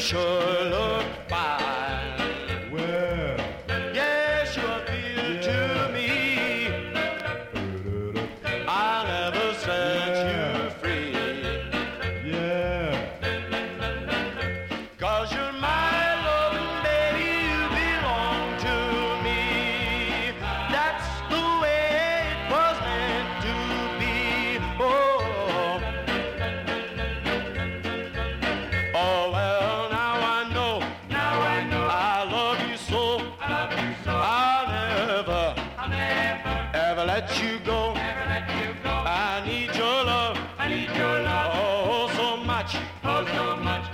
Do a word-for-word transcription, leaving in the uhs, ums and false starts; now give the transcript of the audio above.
sure look fine. Well, yes, you appeal yeah. to me. I'll never set yeah. you free. Yeah. Cause you're my loving baby, you belong to me. That's the way it was meant to be. Oh, oh well, now I know, now I know, I love you so, I love you so. I'll never, I'll never, ever let you go. ever let you go. I need your love, I need your love, oh so much, oh so much.